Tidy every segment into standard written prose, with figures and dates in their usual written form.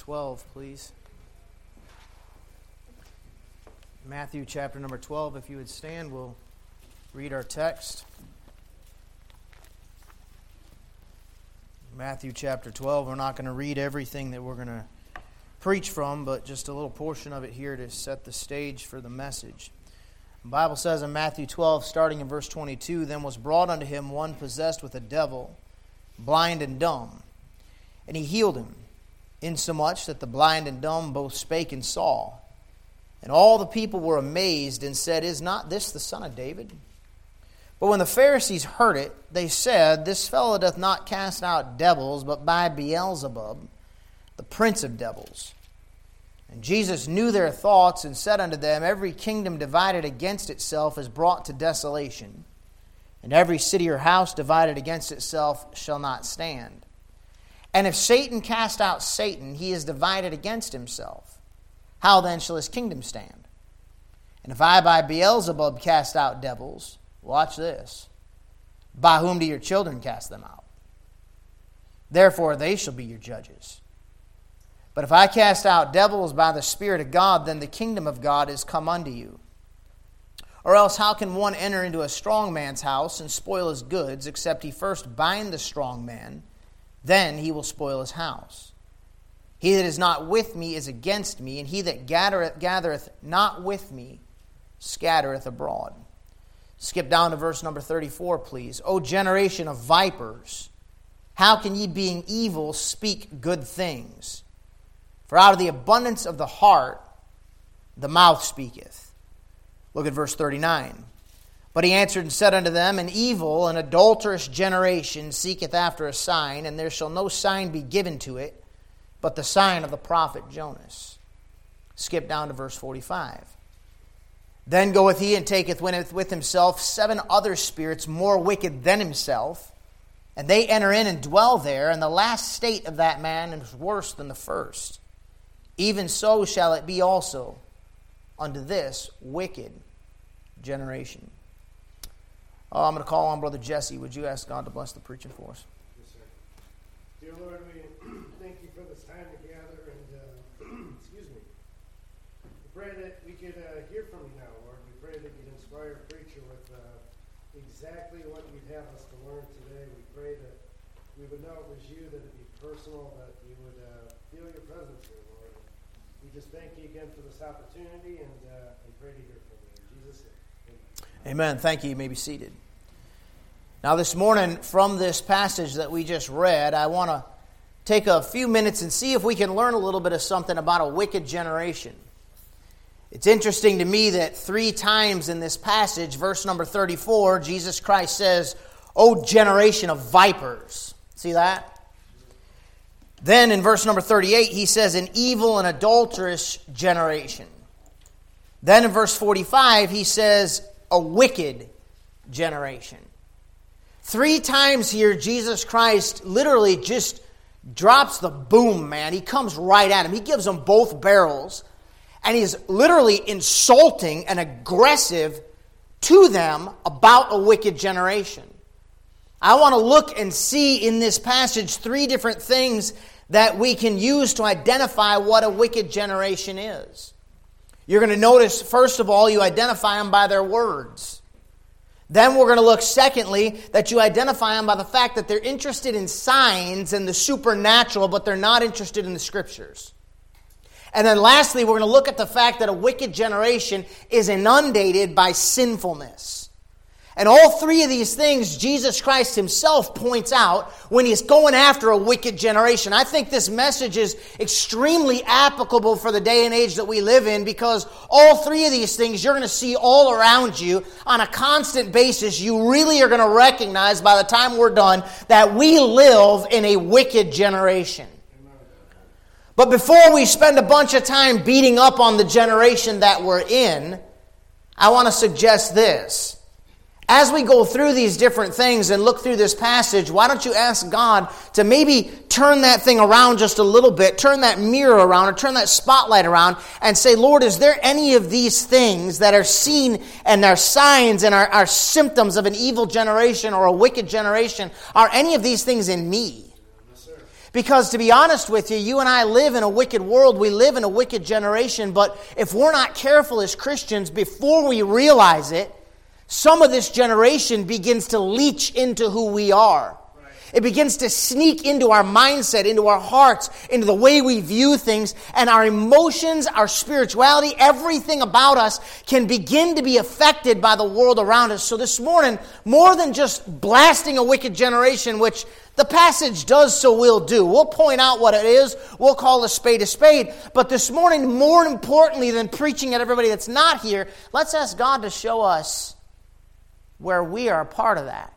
12, please. Matthew chapter number 12. If you would stand, we'll read our text. Matthew chapter 12. We're not going to read everything that we're going to preach from, but just a little portion of it here to set the stage for the message. The Bible says in Matthew 12, starting in verse 22, "Then was brought unto him one possessed with a devil, blind and dumb. And he healed him, insomuch that the blind and dumb both spake and saw. And all the people were amazed and said, Is not this the son of David? But when the Pharisees heard it, they said, This fellow doth not cast out devils, but by Beelzebub, the prince of devils. And Jesus knew their thoughts, and said unto them, Every kingdom divided against itself is brought to desolation, and every city or house divided against itself shall not stand. And if Satan cast out Satan, he is divided against himself. How then shall his kingdom stand? And if I by Beelzebub cast out devils," watch this, "by whom do your children cast them out? Therefore they shall be your judges. But if I cast out devils by the Spirit of God, then the kingdom of God is come unto you. Or else how can one enter into a strong man's house and spoil his goods, except he first bind the strong man? Then he will spoil his house. He that is not with me is against me, and he that gathereth not with me scattereth abroad." Skip down to verse number 34, please. "O generation of vipers, how can ye, being evil, speak good things? For out of the abundance of the heart the mouth speaketh." Look at verse 39. "But he answered and said unto them, An evil and adulterous generation seeketh after a sign, and there shall no sign be given to it, but the sign of the prophet Jonas." Skip down to verse 45. "Then goeth he and taketh with himself 7 other spirits more wicked than himself, and they enter in and dwell there, and the last state of that man is worse than the first. Even so shall it be also unto this wicked generation." Oh, I'm going to call on Brother Jesse. Would you ask God to bless the preaching for us? Yes, sir. Dear Lord, we thank you for this time together, and excuse me. We pray that we could hear from you now, Lord. We pray that you'd inspire a preacher with exactly what you'd have us to learn today. We pray that we would know it was you, that it'd be personal, that we would feel your presence here, Lord. We just thank you again for this opportunity, and pray to hear from you. In Jesus' name. Amen. Thank you. You may be seated. Now this morning, from this passage that we just read, I want to take a few minutes and see if we can learn a little bit of something about a wicked generation. It's interesting to me that 3 times in this passage, verse number 34, Jesus Christ says, "O generation of vipers." See that? Then in verse number 38, he says, "An evil and adulterous generation." Then in verse 45, he says, "A wicked generation." 3 times here, Jesus Christ literally just drops the boom, man. He comes right at him. He gives them both barrels. And he's literally insulting and aggressive to them about a wicked generation. I want to look and see in this passage 3 different things that we can use to identify what a wicked generation is. You're going to notice, first of all, you identify them by their words. Then we're going to look, secondly, that you identify them by the fact that they're interested in signs and the supernatural, but they're not interested in the Scriptures. And then lastly, we're going to look at the fact that a wicked generation is inundated by sinfulness. And all 3 of these things Jesus Christ himself points out when he's going after a wicked generation. I think this message is extremely applicable for the day and age that we live in, because all 3 of these things you're going to see all around you on a constant basis. You really are going to recognize by the time we're done that we live in a wicked generation. But before we spend a bunch of time beating up on the generation that we're in, I want to suggest this. As we go through these different things and look through this passage, why don't you ask God to maybe turn that thing around just a little bit, turn that mirror around or turn that spotlight around and say, Lord, is there any of these things that are seen and are signs and are symptoms of an evil generation or a wicked generation? Are any of these things in me? Because to be honest with you, you and I live in a wicked world. We live in a wicked generation. But if we're not careful as Christians, before we realize it, some of this generation begins to leach into who we are. It begins to sneak into our mindset, into our hearts, into the way we view things, and our emotions, our spirituality, everything about us can begin to be affected by the world around us. So this morning, more than just blasting a wicked generation, which the passage does so we'll do. We'll point out what it is. We'll call a spade a spade. But this morning, more importantly than preaching at everybody that's not here, let's ask God to show us where we are a part of that.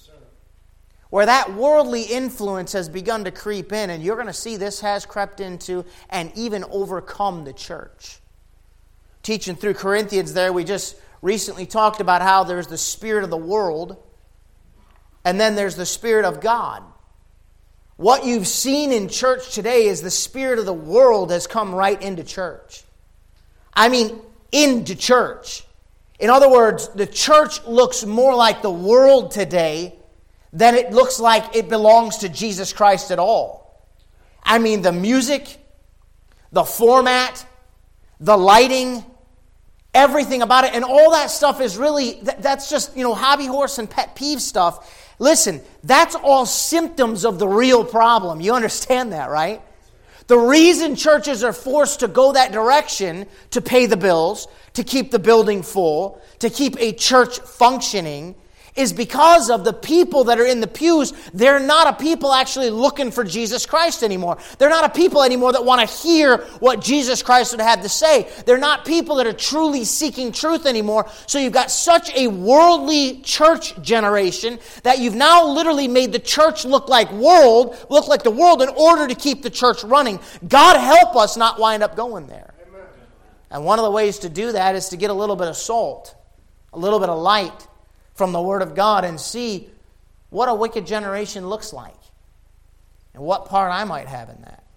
Where that worldly influence has begun to creep in, and you're going to see this has crept into and even overcome the church. Teaching through Corinthians there, we just recently talked about how there's the spirit of the world, and then there's the spirit of God. What you've seen in church today is the spirit of the world has come right into church. I mean, into church. In other words, the church looks more like the world today than it looks like it belongs to Jesus Christ at all. I mean, the music, the format, the lighting, everything about it, and all that stuff is really, that's just, hobby horse and pet peeve stuff. Listen, that's all symptoms of the real problem. You understand that, right? The reason churches are forced to go that direction, to pay the bills, to keep the building full, to keep a church functioning, is because of the people that are in the pews. They're not a people actually looking for Jesus Christ anymore. They're not a people anymore that want to hear what Jesus Christ would have to say. They're not people that are truly seeking truth anymore. So you've got such a worldly church generation that you've now literally made the church look like the world in order to keep the church running. God help us not wind up going there. Amen. And one of the ways to do that is to get a little bit of salt, a little bit of light from the Word of God and see what a wicked generation looks like and what part I might have in that.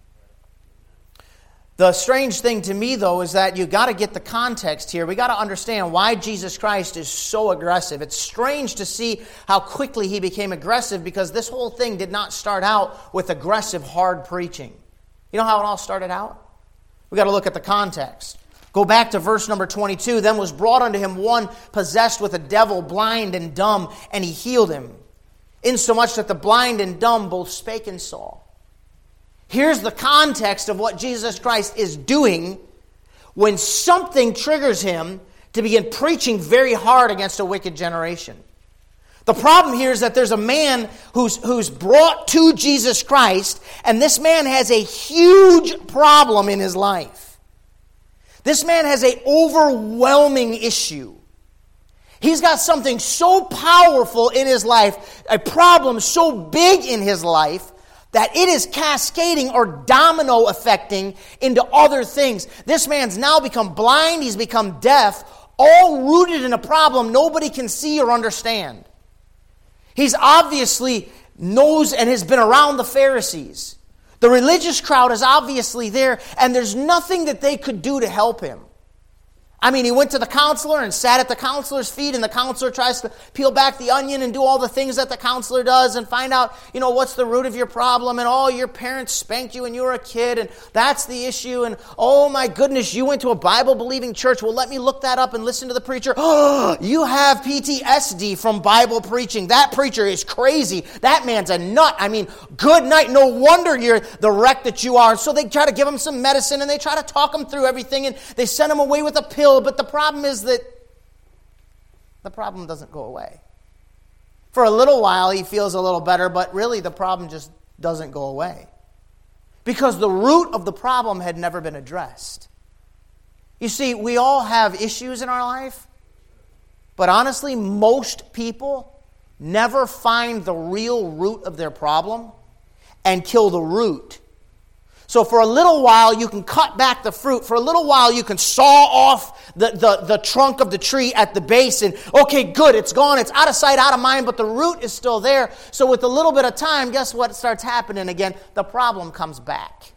The strange thing to me, though, is that you've got to get the context here. We've got to understand why Jesus Christ is so aggressive. It's strange to see how quickly he became aggressive, because this whole thing did not start out with aggressive, hard preaching. You know how it all started out? We've got to look at the context. Go back to verse number 22. Then was brought unto him one possessed with a devil, blind and dumb, and he healed him, insomuch that the blind and dumb both spake and saw. Here's the context of what Jesus Christ is doing when something triggers him to begin preaching very hard against a wicked generation. The problem here is that there's a man who's brought to Jesus Christ, and this man has a huge problem in his life. This man has an overwhelming issue. He's got something so powerful in his life, a problem so big in his life, that it is cascading or domino affecting into other things. This man's now become blind, he's become deaf, all rooted in a problem nobody can see or understand. He's obviously knows and has been around the Pharisees. The religious crowd is obviously there, and there's nothing that they could do to help him. I mean, he went to the counselor and sat at the counselor's feet, and the counselor tries to peel back the onion and do all the things that the counselor does and find out, what's the root of your problem, and your parents spanked you when you were a kid, and that's the issue, and oh my goodness, you went to a Bible-believing church. Well, let me look that up and listen to the preacher. Oh, you have PTSD from Bible preaching. That preacher is crazy. That man's a nut. I mean, good night. No wonder you're the wreck that you are. So they try to give him some medicine, and they try to talk him through everything, and they send him away with a pill. But the problem is that the problem doesn't go away. For a little while, he feels a little better, but really the problem just doesn't go away. Because the root of the problem had never been addressed. You see, we all have issues in our life, but honestly, most people never find the real root of their problem and kill the root. So for a little while, you can cut back the fruit. For a little while, you can saw off the trunk of the tree at the base. And, okay, good, it's gone. It's out of sight, out of mind, but the root is still there. So with a little bit of time, guess what starts happening again? The problem comes back.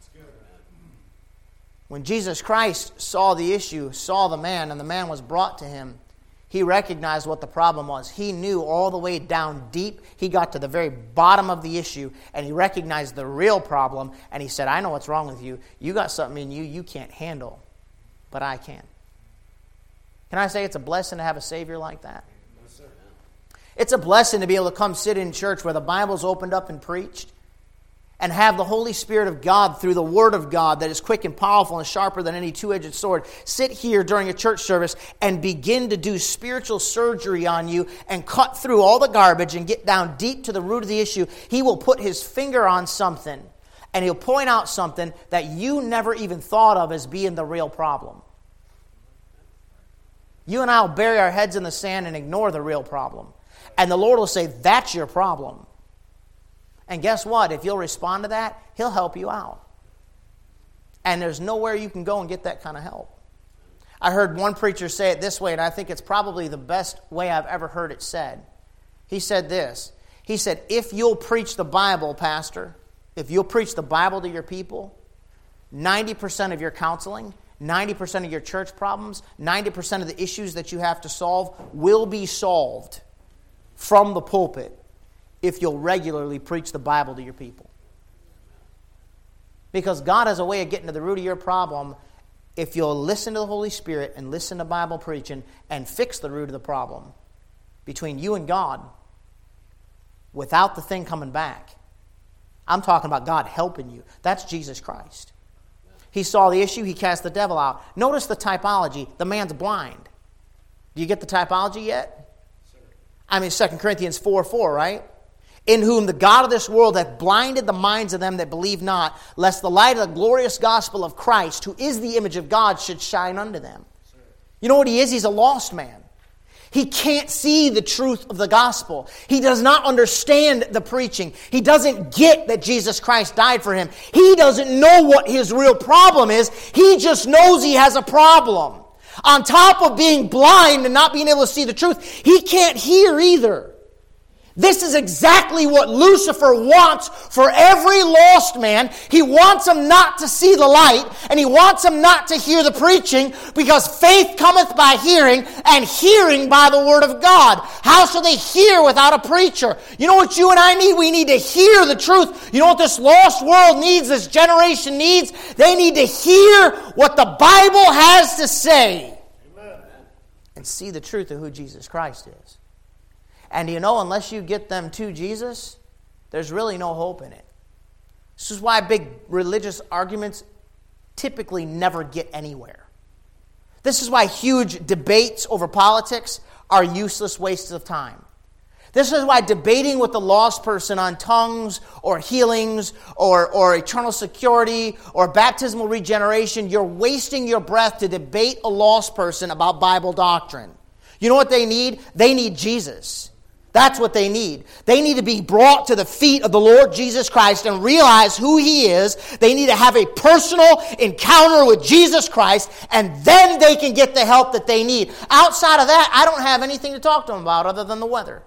When Jesus Christ saw the issue, saw the man, and the man was brought to him, He recognized what the problem was. He knew all the way down deep. He got to the very bottom of the issue, and he recognized the real problem, and he said, I know what's wrong with you. You got something in you can't handle, but I can. Can I say it's a blessing to have a Savior like that? Yes, sir. It's a blessing to be able to come sit in church where the Bible's opened up and preached, and have the Holy Spirit of God through the Word of God that is quick and powerful and sharper than any two-edged sword, sit here during a church service and begin to do spiritual surgery on you and cut through all the garbage and get down deep to the root of the issue. He will put His finger on something, and He'll point out something that you never even thought of as being the real problem. You and I will bury our heads in the sand and ignore the real problem. And the Lord will say, that's your problem. And guess what? If you'll respond to that, He'll help you out. And there's nowhere you can go and get that kind of help. I heard one preacher say it this way, and I think it's probably the best way I've ever heard it said. He said this. He said, if you'll preach the Bible, Pastor, if you'll preach the Bible to your people, 90% of your counseling, 90% of your church problems, 90% of the issues that you have to solve will be solved from the pulpit if you'll regularly preach the Bible to your people. Because God has a way of getting to the root of your problem if you'll listen to the Holy Spirit and listen to Bible preaching and fix the root of the problem between you and God without the thing coming back. I'm talking about God helping you. That's Jesus Christ. He saw the issue, He cast the devil out. Notice the typology. The man's blind. Do you get the typology yet? I mean, 2 Corinthians 4:4, right? In whom the God of this world hath blinded the minds of them that believe not, lest the light of the glorious gospel of Christ, who is the image of God, should shine unto them. You know what he is? He's a lost man. He can't see the truth of the gospel. He does not understand the preaching. He doesn't get that Jesus Christ died for him. He doesn't know what his real problem is. He just knows he has a problem. On top of being blind and not being able to see the truth, he can't hear either. This is exactly what Lucifer wants for every lost man. He wants him not to see the light, and he wants him not to hear the preaching, because faith cometh by hearing, and hearing by the word of God. How shall they hear without a preacher? You know what you and I need? We need to hear the truth. You know what this lost world needs, this generation needs? They need to hear what the Bible has to say. Amen. And see the truth of who Jesus Christ is. And you know, unless you get them to Jesus, there's really no hope in it. This is why big religious arguments typically never get anywhere. This is why huge debates over politics are useless wastes of time. This is why debating with the lost person on tongues or healings or eternal security or baptismal regeneration, you're wasting your breath to debate a lost person about Bible doctrine. You know what they need? They need Jesus. That's what they need. They need to be brought to the feet of the Lord Jesus Christ and realize who He is. They need to have a personal encounter with Jesus Christ, and then they can get the help that they need. Outside of that, I don't have anything to talk to them about other than the weather.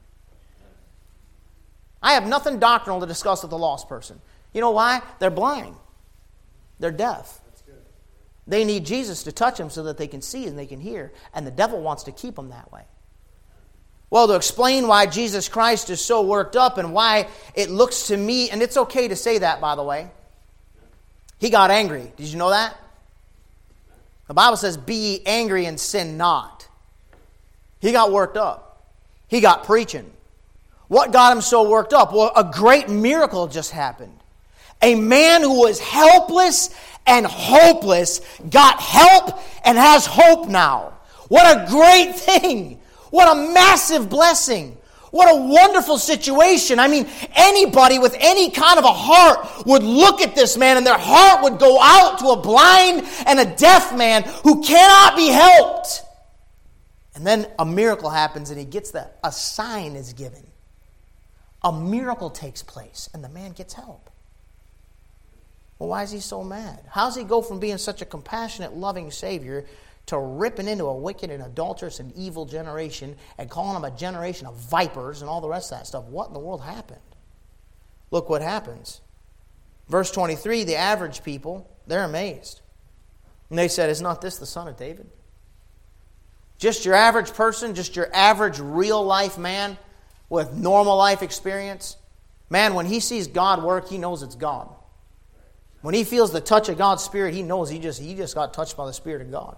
I have nothing doctrinal to discuss with a lost person. You know why? They're blind. They're deaf. They need Jesus to touch them so that they can see and they can hear, and the devil wants to keep them that way. Well, to explain why Jesus Christ is so worked up and why it looks to me, and it's okay to say that, by the way. He got angry. Did you know that? The Bible says, be ye angry and sin not. He got worked up. He got preaching. What got him so worked up? Well, a great miracle just happened. A man who was helpless and hopeless got help and has hope now. What a great thing. What a massive blessing. What a wonderful situation. I mean, anybody with any kind of a heart would look at this man and their heart would go out to a blind and a deaf man who cannot be helped. And then a miracle happens and he gets that. A sign is given. A miracle takes place and the man gets help. Well, why is he so mad? How does he go from being such a compassionate, loving Savior to ripping into a wicked and adulterous and evil generation and calling them a generation of vipers and all the rest of that stuff? What in the world happened? Look what happens. Verse 23, the average people, they're amazed. And they said, is not this the son of David? Just your average person, just your average real life man with normal life experience, man, when he sees God work, he knows it's God. When he feels the touch of God's Spirit, he knows he just got touched by the Spirit of God.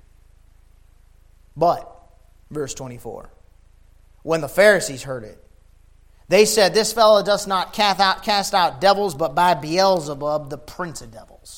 But, verse 24, when the Pharisees heard it, they said, "This fellow does not cast out devils, but by Beelzebub, the prince of devils."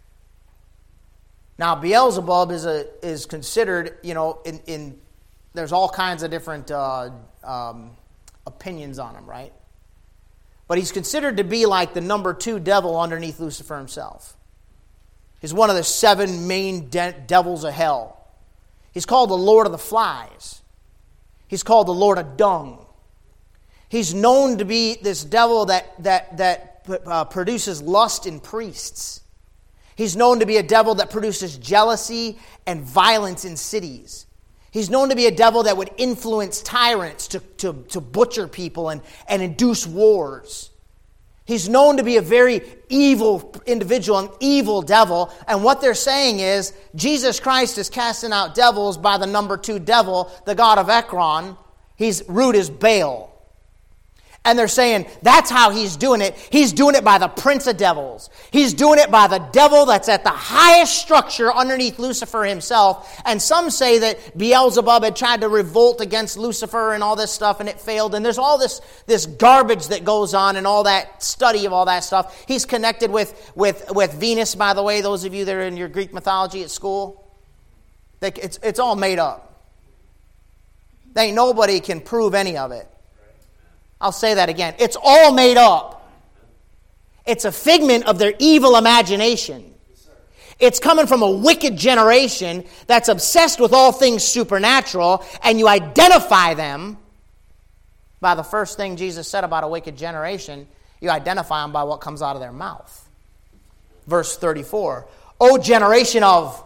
Now, Beelzebub is considered, there's all kinds of different opinions on him, right? But he's considered to be like the number 2 devil underneath Lucifer himself. He's one of the 7 main devils of hell. He's called the Lord of the Flies. He's called the Lord of Dung. He's known to be this devil that produces lust in priests. He's known to be a devil that produces jealousy and violence in cities. He's known to be a devil that would influence tyrants to butcher people and induce wars. He's known to be a very evil individual, an evil devil. And what they're saying is, Jesus Christ is casting out devils by the number 2 devil, the god of Ekron. His root is Baal. And they're saying that's how he's doing it. He's doing it by the prince of devils. He's doing it by the devil that's at the highest structure underneath Lucifer himself. And some say that Beelzebub had tried to revolt against Lucifer and all this stuff, and it failed. And there's all this garbage that goes on and all that study of all that stuff. He's connected with Venus, by the way, those of you that are in your Greek mythology at school. It's all made up. Nobody can prove any of it. I'll say that again. It's all made up. It's a figment of their evil imagination. It's coming from a wicked generation that's obsessed with all things supernatural, and you identify them by the first thing Jesus said about a wicked generation. You identify them by what comes out of their mouth. Verse 34. O generation of...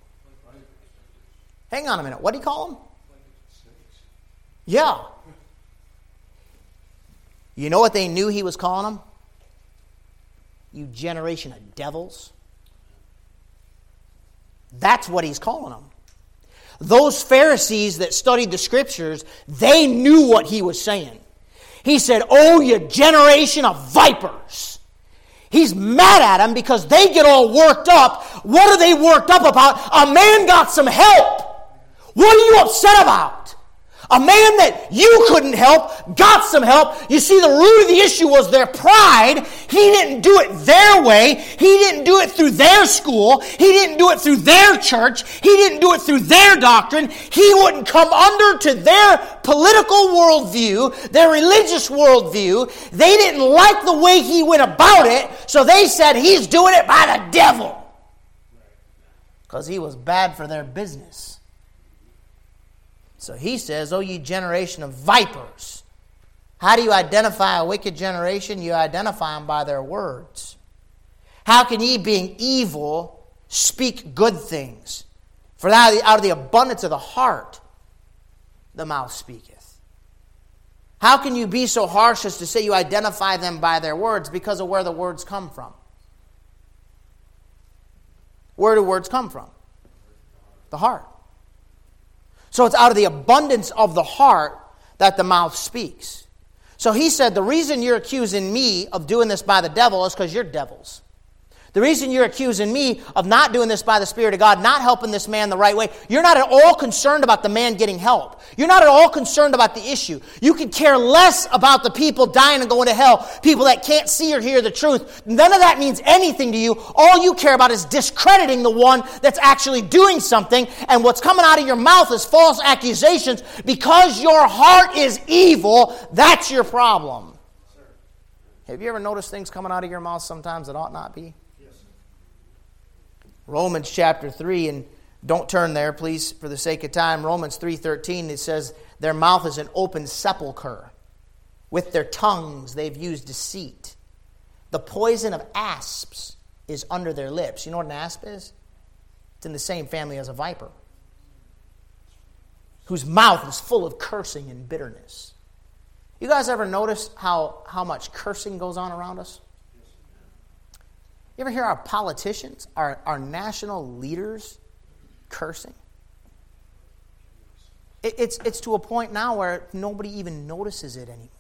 Hang on a minute. What do you call them? Yeah. You know what they knew he was calling them? You generation of devils. That's what he's calling them. Those Pharisees that studied the Scriptures, they knew what he was saying. He said, "Oh, you generation of vipers." He's mad at them because they get all worked up. What are they worked up about? A man got some help. What are you upset about? A man that you couldn't help got some help. You see, the root of the issue was their pride. He didn't do it their way. He didn't do it through their school. He didn't do it through their church. He didn't do it through their doctrine. He wouldn't come under to their political worldview, their religious worldview. They didn't like the way he went about it, so they said he's doing it by the devil. Because he was bad for their business. So he says, "Oh, you generation of vipers." How do you identify a wicked generation? You identify them by their words. How can ye, being evil, speak good things? For out of the abundance of the heart, the mouth speaketh. How can you be so harsh as to say you identify them by their words? Because of where the words come from. Where do words come from? The heart. So it's out of the abundance of the heart that the mouth speaks. So he said, the reason you're accusing me of doing this by the devil is because you're devils. The reason you're accusing me of not doing this by the Spirit of God, not helping this man the right way, you're not at all concerned about the man getting help. You're not at all concerned about the issue. You could care less about the people dying and going to hell, people that can't see or hear the truth. None of that means anything to you. All you care about is discrediting the one that's actually doing something, and what's coming out of your mouth is false accusations. Because your heart is evil, that's your problem. Have you ever noticed things coming out of your mouth sometimes that ought not be? Romans chapter 3, and don't turn there, please, for the sake of time. Romans 3:13, it says, their mouth is an open sepulcher. With their tongues they've used deceit. The poison of asps is under their lips. You know what an asp is? It's in the same family as a viper, whose mouth is full of cursing and bitterness. You guys ever notice how much cursing goes on around us? You ever hear our politicians, our national leaders cursing? It's to a point now where nobody even notices it anymore.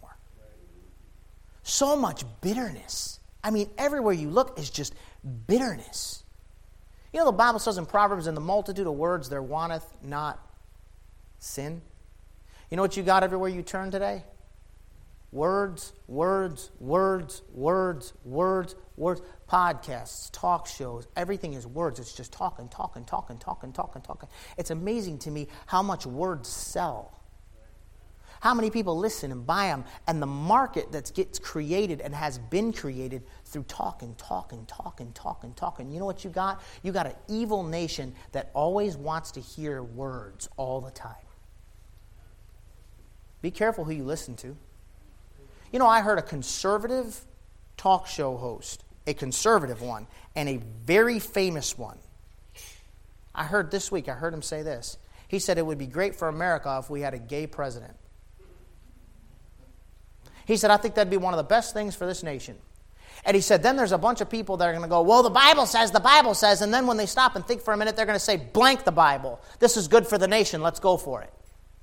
So much bitterness. I mean, everywhere you look is just bitterness. You know, the Bible says in Proverbs, in the multitude of words there wanteth not sin. You know what you got everywhere you turn today? Words, words, words, words, words, words. Podcasts, talk shows, everything is words. It's just talking. It's amazing to me how much words sell. How many people listen and buy them, and the market that gets created and has been created through talking. You know what you got? You got an evil nation that always wants to hear words all the time. Be careful who you listen to. You know, I heard a conservative talk show host, a conservative one, and a very famous one. I heard this week, I heard him say this. He said it would be great for America if we had a gay president. He said, I think that'd be one of the best things for this nation. And he said, then there's a bunch of people that are going to go, well, the Bible says, and then when they stop and think for a minute, they're going to say, blank the Bible. This is good for the nation. Let's go for it.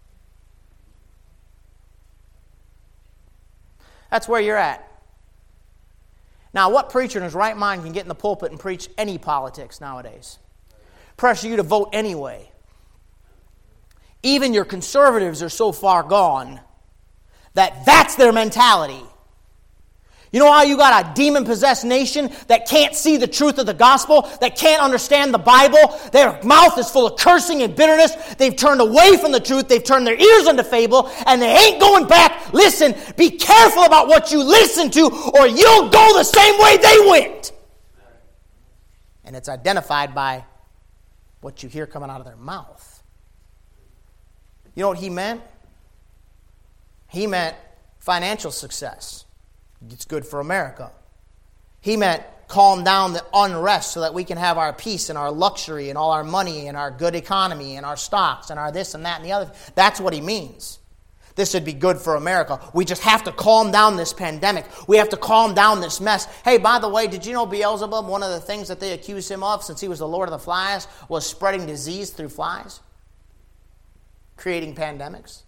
That's where you're at. Now, what preacher in his right mind can get in the pulpit and preach any politics nowadays? Pressure you to vote anyway. Even your conservatives are so far gone that that's their mentality. You know how you got a demon-possessed nation that can't see the truth of the gospel, that can't understand the Bible? Their mouth is full of cursing and bitterness. They've turned away from the truth. They've turned their ears unto fable, and they ain't going back. Listen, be careful about what you listen to, or you'll go the same way they went. And it's identified by what you hear coming out of their mouth. You know what he meant? He meant financial success. It's good for America. He meant calm down the unrest so that we can have our peace and our luxury and all our money and our good economy and our stocks and our this and that and the other. That's what he means. This would be good for America. We just have to calm down this pandemic. We have to calm down this mess. Hey, by the way, did you know Beelzebub, one of the things that they accused him of since he was the Lord of the Flies, was spreading disease through flies? Creating pandemics?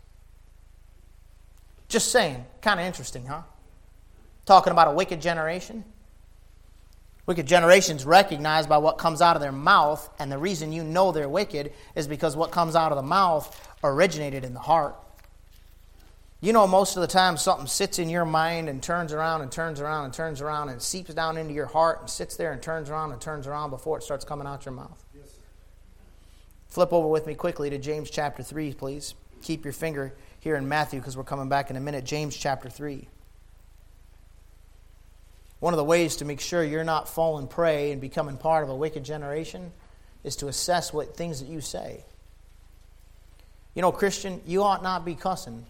Just saying. Kind of interesting, huh? Talking about a wicked generation. Wicked generation's recognized by what comes out of their mouth, and the reason you know they're wicked is because what comes out of the mouth originated in the heart. You know, most of the time something sits in your mind and turns around and turns around and turns around and seeps down into your heart and sits there and turns around before it starts coming out your mouth. Yes, sir. Flip over with me quickly to James chapter 3, please. Keep your finger here in Matthew because we're coming back in a minute. James chapter 3. One of the ways to make sure you're not falling prey and becoming part of a wicked generation is to assess what things that you say. You know, Christian, you ought not be cussing.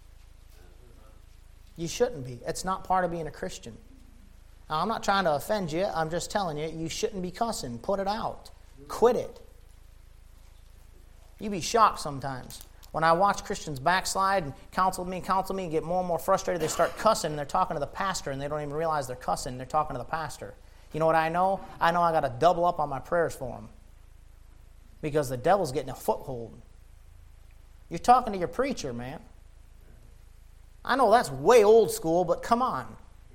You shouldn't be. It's not part of being a Christian. Now, I'm not trying to offend you. I'm just telling you, you shouldn't be cussing. Put it out. Quit it. You'd be shocked sometimes. When I watch Christians backslide and counsel me and get more and more frustrated, they start cussing and they're talking to the pastor and they don't even realize they're cussing. They're talking to the pastor. You know what I know? I know I got to double up on my prayers for them because the devil's getting a foothold. You're talking to your preacher, man. I know that's way old school, but come on.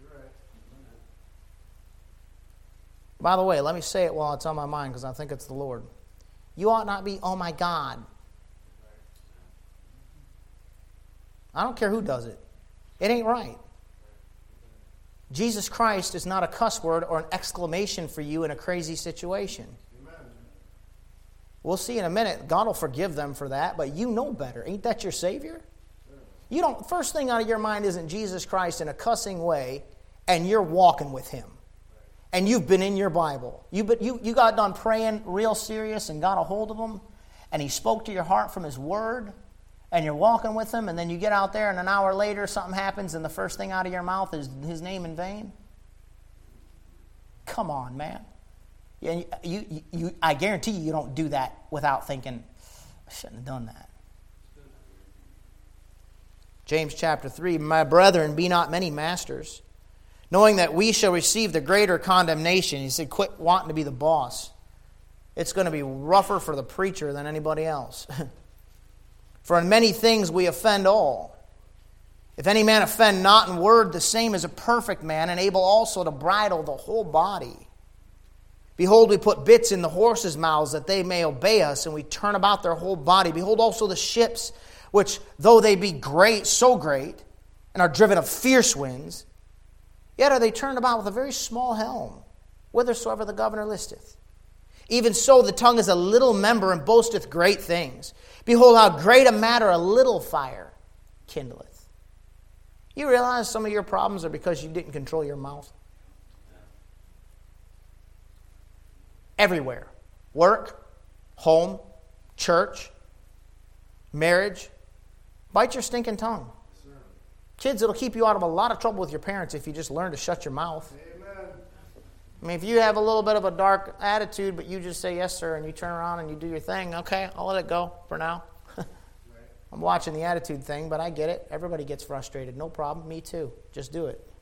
By the way, let me say it while it's on my mind because I think it's the Lord. You ought not be, oh my God. I don't care who does it. It ain't right. Jesus Christ is not a cuss word or an exclamation for you in a crazy situation. Amen. We'll see in a minute. God will forgive them for that, but you know better. Ain't that your Savior? You don't. First thing out of your mind isn't Jesus Christ in a cussing way, and you're walking with Him. And you've been in your Bible. You got done praying real serious and got a hold of Him, and He spoke to your heart from His Word, and you're walking with Him, and then you get out there, and an hour later something happens, and the first thing out of your mouth is His name in vain? Come on, man. I guarantee you don't do that without thinking, I shouldn't have done that. James chapter 3, my brethren, be not many masters, knowing that we shall receive the greater condemnation. He said, quit wanting to be the boss. It's going to be rougher for the preacher than anybody else. For in many things we offend all. If any man offend not in word, the same is a perfect man, and able also to bridle the whole body. Behold, we put bits in the horses' mouths, that they may obey us, and we turn about their whole body. Behold also the ships, which, though they be great, so great, and are driven of fierce winds, yet are they turned about with a very small helm, whithersoever the governor listeth. Even so the tongue is a little member, and boasteth great things. Behold, how great a matter a little fire kindleth. You realize some of your problems are because you didn't control your mouth? Everywhere. Work, home, church, marriage. Bite your stinking tongue. Yes, kids, it'll keep you out of a lot of trouble with your parents if you just learn to shut your mouth. Amen. I mean, if you have a little bit of a dark attitude, but you just say yes, sir, and you turn around and you do your thing, okay, I'll let it go for now. I'm watching the attitude thing, but I get it. Everybody gets frustrated. No problem. Me too. Just do it.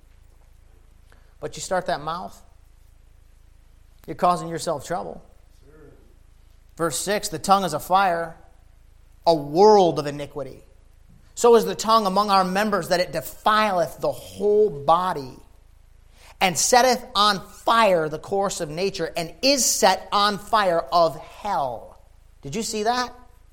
But you start that mouth, you're causing yourself trouble. Sure. Verse 6, the tongue is a fire, a world of iniquity. So is the tongue among our members, that it defileth the whole body, and setteth on fire the course of nature, and is set on fire of hell. Did you see that?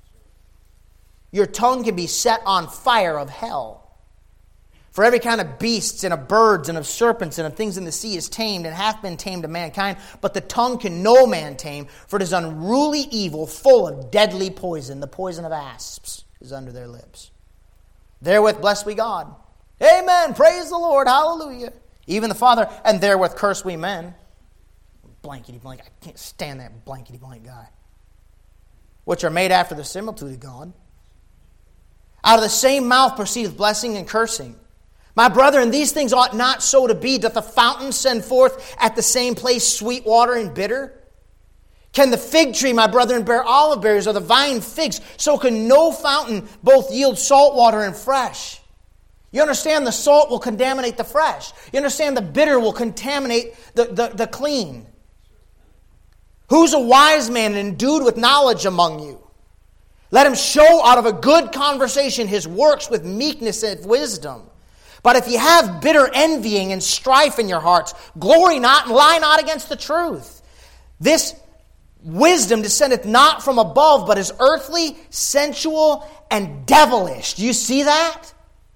Your tongue can be set on fire of hell. For every kind of beasts and of birds and of serpents and of things in the sea is tamed and hath been tamed of mankind. But the tongue can no man tame, for it is unruly evil, full of deadly poison. The poison of asps is under their lips. Therewith bless we God. Amen. Praise the Lord. Hallelujah. Even the Father. And therewith curse we men. Blankety blank. I can't stand that blankety blank guy. Which are made after the similitude of God. Out of the same mouth proceedeth blessing and cursing. My brethren, these things ought not so to be. Doth the fountain send forth at the same place sweet water and bitter? Can the fig tree, my brethren, bear olive berries, or the vine figs? So can no fountain both yield salt water and fresh. You understand the salt will contaminate the fresh. You understand the bitter will contaminate the clean. Who's a wise man and endued with knowledge among you? Let him show out of a good conversation his works with meekness and wisdom. But if you have bitter envying and strife in your hearts, glory not and lie not against the truth. This wisdom descendeth not from above, but is earthly, sensual, and devilish. Do you see that?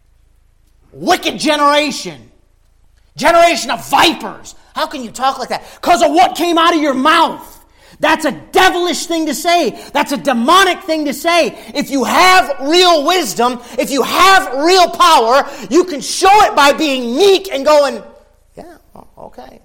Wicked generation. Generation of vipers. How can you talk like that? Because of what came out of your mouth. That's a devilish thing to say. That's a demonic thing to say. If you have real wisdom, if you have real power, you can show it by being meek and going, yeah, okay.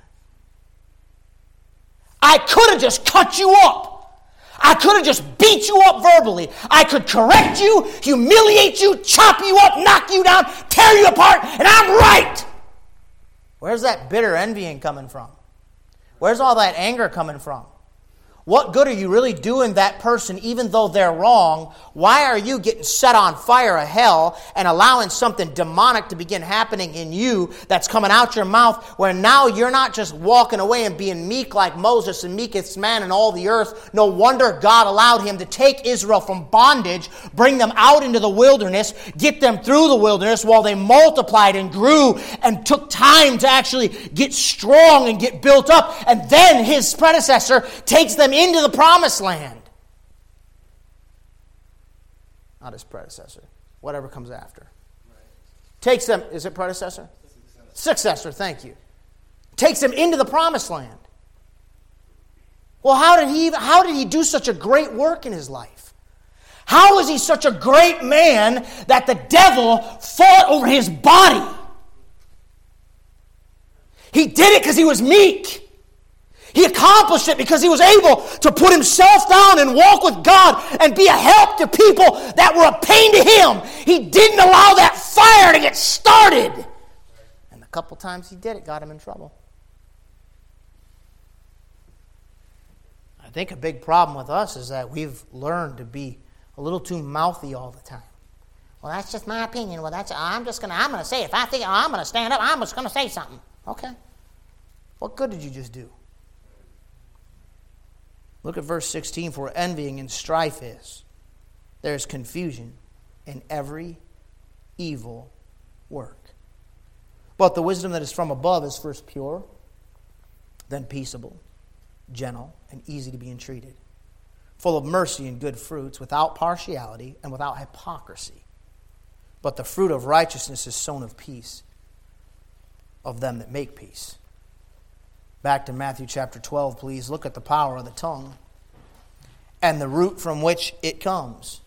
I could have just cut you up. I could have just beat you up verbally. I could correct you, humiliate you, chop you up, knock you down, tear you apart, and I'm right. Where's that bitter envying coming from? Where's all that anger coming from? What good are you really doing that person even though they're wrong? Why are you getting set on fire of hell and allowing something demonic to begin happening in you that's coming out your mouth, where now you're not just walking away and being meek like Moses, the meekest man in all the earth. No wonder God allowed him to take Israel from bondage, bring them out into the wilderness, get them through the wilderness while they multiplied and grew and took time to actually get strong and get built up. And then his predecessor takes them into the promised land. Not his predecessor. Whatever comes after. Right. Takes them, is it predecessor? Successor, thank you. Takes them into the promised land. Well, how did he do such a great work in his life? How was he such a great man that the devil fought over his body? He did it because he was meek. He accomplished it because he was able to put himself down and walk with God and be a help to people that were a pain to him. He didn't allow that fire to get started. And the couple times he did it got him in trouble. I think a big problem with us is that we've learned to be a little too mouthy all the time. Well, that's just my opinion. Well, I'm going to say it. If I think I'm going to stand up, I'm just going to say something. Okay. What good did you just do? Look at verse 16, for envying and strife is. there's confusion in every evil work. But the wisdom that is from above is first pure, then peaceable, gentle, and easy to be entreated, full of mercy and good fruits, without partiality and without hypocrisy. But the fruit of righteousness is sown of peace, of them that make peace. Back to Matthew chapter 12, please. Look at the power of the tongue and the root from which it comes.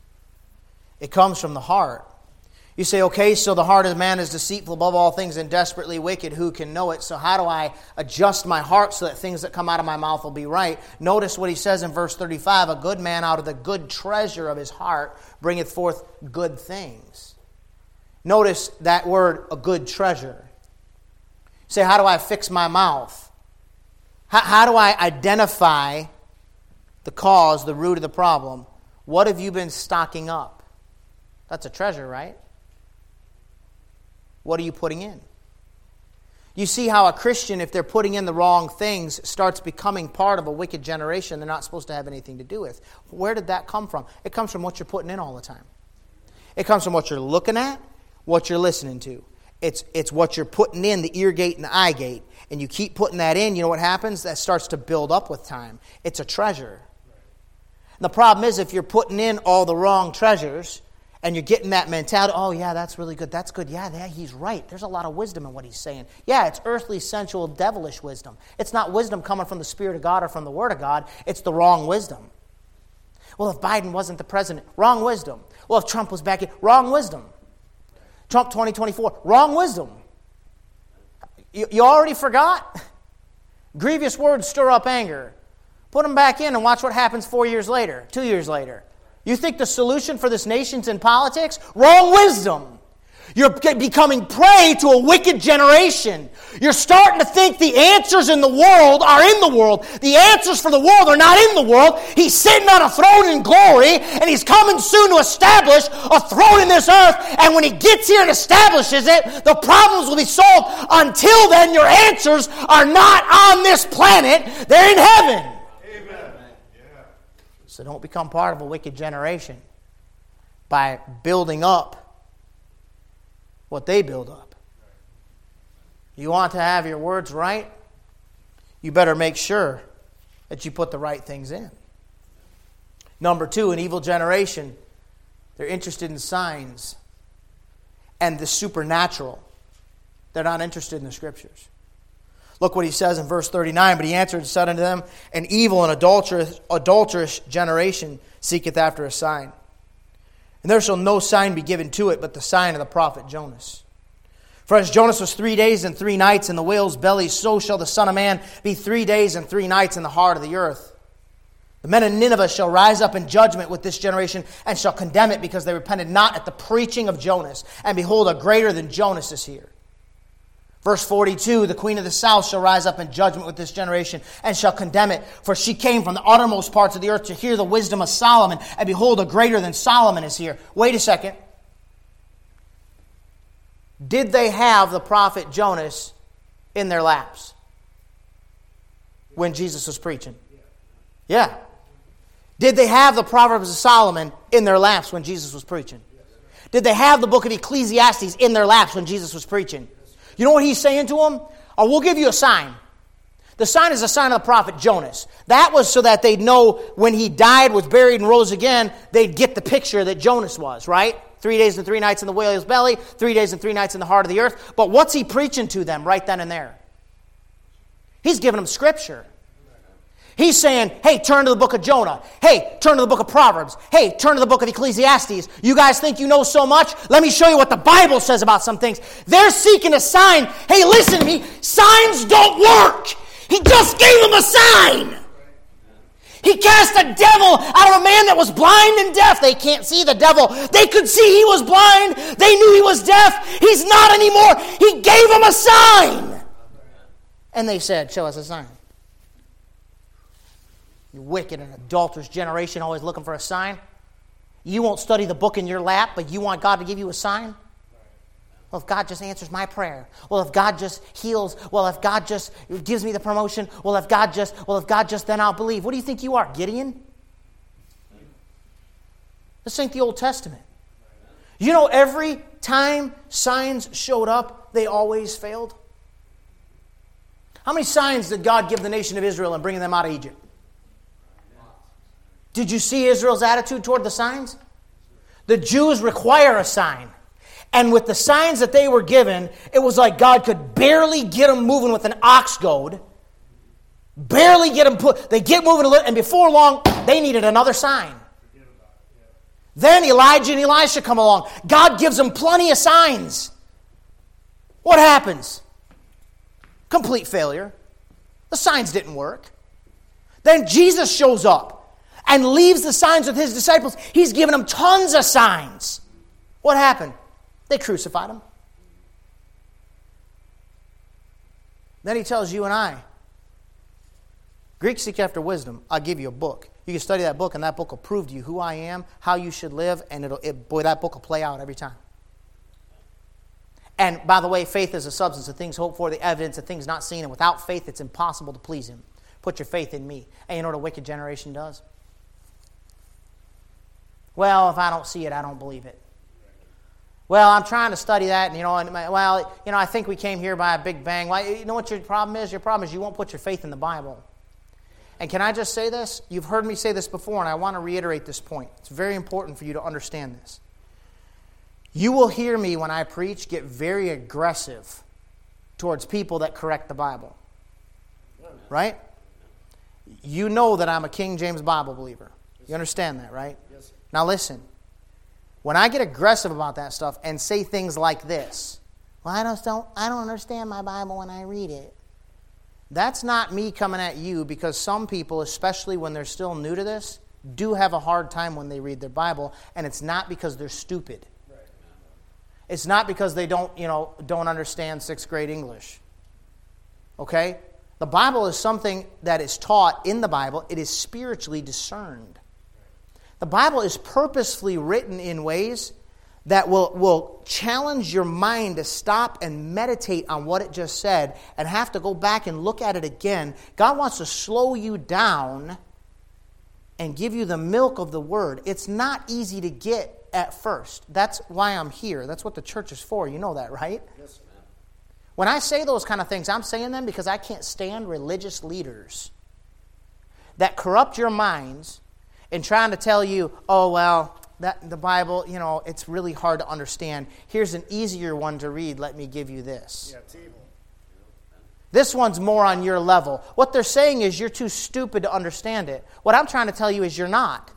It comes from the heart. You say, okay, so the heart of man is deceitful above all things and desperately wicked. Who can know it? So how do I adjust my heart so that things that come out of my mouth will be right? Notice what he says in verse 35. A good man out of the good treasure of his heart bringeth forth good things. Notice that word, a good treasure. You say, how do I fix my mouth? How do I identify the cause, the root of the problem? What have you been stocking up? That's a treasure, right? What are you putting in? You see how a Christian, if they're putting in the wrong things, starts becoming part of a wicked generation they're not supposed to have anything to do with. Where did that come from? It comes from what you're putting in all the time. It comes from what you're looking at, what you're listening to. It's what you're putting in, the ear gate and the eye gate. And you keep putting that in, you know what happens? That starts to build up with time. It's a treasure. And the problem is if you're putting in all the wrong treasures and you're getting that mentality, oh yeah, that's really good, that's good. Yeah, he's right. There's a lot of wisdom in what he's saying. Yeah, it's earthly, sensual, devilish wisdom. It's not wisdom coming from the Spirit of God or from the Word of God. It's the wrong wisdom. Well, if Biden wasn't the president, wrong wisdom. Well, if Trump was back in, wrong wisdom. Trump 2024, wrong wisdom. You already forgot? Grievous words stir up anger. Put them back in and watch what happens 4 years later, 2 years later. You think the solution for this nation's in politics? Wrong wisdom. You're becoming prey to a wicked generation. You're starting to think the answers in the world are in the world. The answers for the world are not in the world. He's sitting on a throne in glory, and He's coming soon to establish a throne in this earth. And when He gets here and establishes it, the problems will be solved. Until then, your answers are not on this planet. They're in heaven. Amen. Yeah. So don't become part of a wicked generation by building up what they build up. You want to have your words right? You better make sure that you put the right things in. Number two, an evil generation, they're interested in signs and the supernatural. They're not interested in the Scriptures. Look what he says in verse 39. But he answered and said unto them, an evil and adulterous generation seeketh after a sign. And there shall no sign be given to it but the sign of the prophet Jonas. For as Jonas was 3 days and 3 nights in the whale's belly, so shall the Son of Man be 3 days and 3 nights in the heart of the earth. The men of Nineveh shall rise up in judgment with this generation and shall condemn it, because they repented not at the preaching of Jonas. And behold, a greater than Jonas is here. Verse 42, the queen of the south shall rise up in judgment with this generation and shall condemn it. For she came from the uttermost parts of the earth to hear the wisdom of Solomon. And behold, a greater than Solomon is here. Wait a second. Did they have the prophet Jonas in their laps when Jesus was preaching? Yeah. Did they have the Proverbs of Solomon in their laps when Jesus was preaching? Did they have the book of Ecclesiastes in their laps when Jesus was preaching? You know what he's saying to them? Oh, we'll give you a sign. The sign is a sign of the prophet Jonas. That was so that they'd know when he died, was buried, and rose again, they'd get the picture that Jonas was, right? 3 days and 3 nights in the whale's belly, 3 days and 3 nights in the heart of the earth. But what's he preaching to them right then and there? He's giving them Scripture. He's saying, hey, turn to the book of Jonah. Hey, turn to the book of Proverbs. Hey, turn to the book of Ecclesiastes. You guys think you know so much? Let me show you what the Bible says about some things. They're seeking a sign. Hey, listen to me. Signs don't work. He just gave them a sign. He cast a devil out of a man that was blind and deaf. They can't see the devil. They could see he was blind. They knew he was deaf. He's not anymore. He gave them a sign. And they said, show us a sign. You wicked and adulterous generation, always looking for a sign. You won't study the book in your lap, but you want God to give you a sign? Well, if God just answers my prayer. Well, if God just heals. Well, if God just gives me the promotion. Well, if God just, then I'll believe. What do you think you are, Gideon? This ain't the Old Testament. You know, every time signs showed up, they always failed. How many signs did God give the nation of Israel in bringing them out of Egypt? Did you see Israel's attitude toward the signs? The Jews require a sign. And with the signs that they were given, it was like God could barely get them moving with an ox goad. Barely get them put. They get moving a little, and before long, they needed another sign. Then Elijah and Elisha come along. God gives them plenty of signs. What happens? Complete failure. The signs didn't work. Then Jesus shows up and leaves the signs with his disciples. He's given them tons of signs. What happened? They crucified him. Then he tells you and I, Greeks seek after wisdom. I'll give you a book. You can study that book, and that book will prove to you who I am, how you should live, and boy, that book will play out every time. And by the way, faith is a substance of things hoped for, the evidence of things not seen, and without faith, it's impossible to please Him. Put your faith in me. And you know what a wicked generation does? Well, if I don't see it, I don't believe it. Well, I'm trying to study that, and I think we came here by a big bang. Well, you know what your problem is? Your problem is you won't put your faith in the Bible. And can I just say this? You've heard me say this before, and I want to reiterate this point. It's very important for you to understand this. You will hear me when I preach get very aggressive towards people that correct the Bible. Right? You know that I'm a King James Bible believer. You understand that, right? Yes, sir. Now listen. When I get aggressive about that stuff and say things like this, well, I don't understand my Bible when I read it. That's not me coming at you, because some people, especially when they're still new to this, do have a hard time when they read their Bible, and it's not because they're stupid. Right. It's not because they don't understand 6th grade English. Okay? The Bible is something that is taught in the Bible. It is spiritually discerned. The Bible is purposefully written in ways that will challenge your mind to stop and meditate on what it just said and have to go back and look at it again. God wants to slow you down and give you the milk of the Word. It's not easy to get at first. That's why I'm here. That's what the church is for. You know that, right? Yes, ma'am. When I say those kind of things, I'm saying them because I can't stand religious leaders that corrupt your minds and trying to tell you, oh, well, that the Bible, it's really hard to understand. Here's an easier one to read. Let me give you this. Yeah, table. This one's more on your level. What they're saying is you're too stupid to understand it. What I'm trying to tell you is you're not.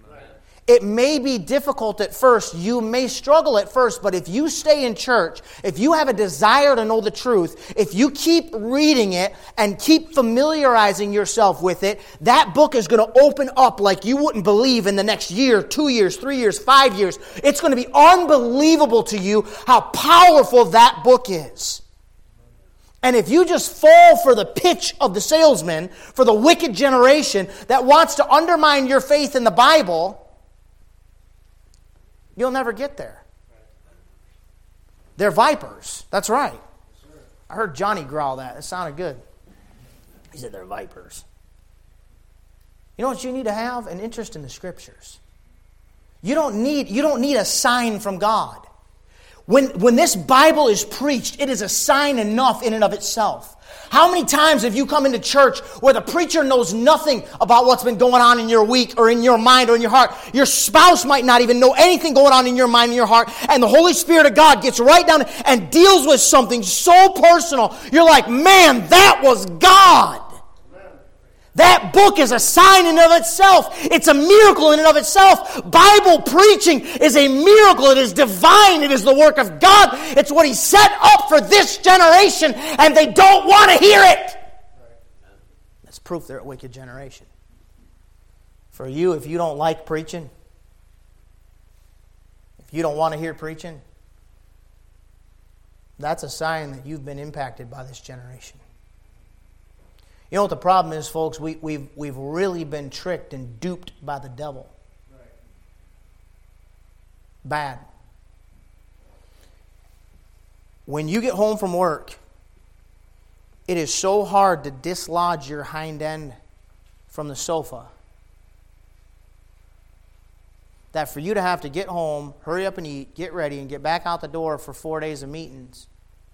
It may be difficult at first. You may struggle at first, but if you stay in church, if you have a desire to know the truth, if you keep reading it and keep familiarizing yourself with it, that book is going to open up like you wouldn't believe in the next year, 2 years, 3 years, 5 years. It's going to be unbelievable to you how powerful that book is. And if you just fall for the pitch of the salesman, for the wicked generation that wants to undermine your faith in the Bible, you'll never get there. They're vipers. That's right. I heard Johnny growl that. It sounded good. He said they're vipers. You know what you need to have? An interest in the Scriptures. You don't need a sign from God. When this Bible is preached, it is a sign enough in and of itself. How many times have you come into church where the preacher knows nothing about what's been going on in your week or in your mind or in your heart? Your spouse might not even know anything going on in your mind and your heart, and the Holy Spirit of God gets right down and deals with something so personal. You're like, man, that was God. That book is a sign in and of itself. It's a miracle in and of itself. Bible preaching is a miracle. It is divine. It is the work of God. It's what He set up for this generation, and they don't want to hear it. That's proof they're a wicked generation. For you, if you don't like preaching, if you don't want to hear preaching, that's a sign that you've been impacted by this generation. You know what the problem is, folks? We've really been tricked and duped by the devil. Right. Bad. When you get home from work, it is so hard to dislodge your hind end from the sofa. that for you to have to get home, hurry up and eat, get ready, and get back out the door for 4 days of meetings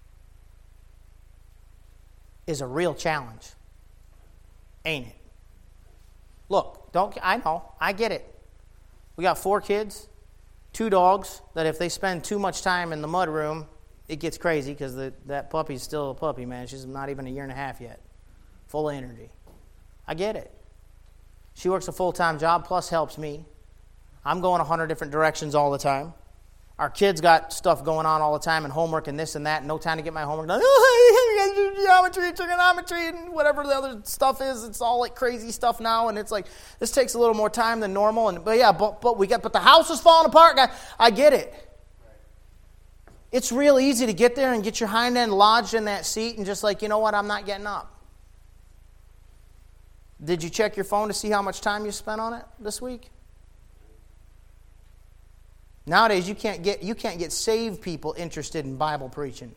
is a real challenge. Ain't it? Look, I know, I get it. We got 4 kids, 2 dogs, that if they spend too much time in the mud room, it gets crazy because that puppy's still a puppy, man. She's not even a year and a half yet. Full of energy. I get it. She works a full-time job, plus helps me. I'm going 100 different directions all the time. Our kids got stuff going on all the time and homework and this and that. No time to get my homework done. Geometry, trigonometry, and whatever the other stuff is. It's all like crazy stuff now, and it's like this takes a little more time than normal. But the house is falling apart. I get it. It's real easy to get there and get your hind end lodged in that seat and just like, you know what, I'm not getting up. Did you check your phone to see how much time you spent on it this week? Nowadays, you can't get saved people interested in Bible preaching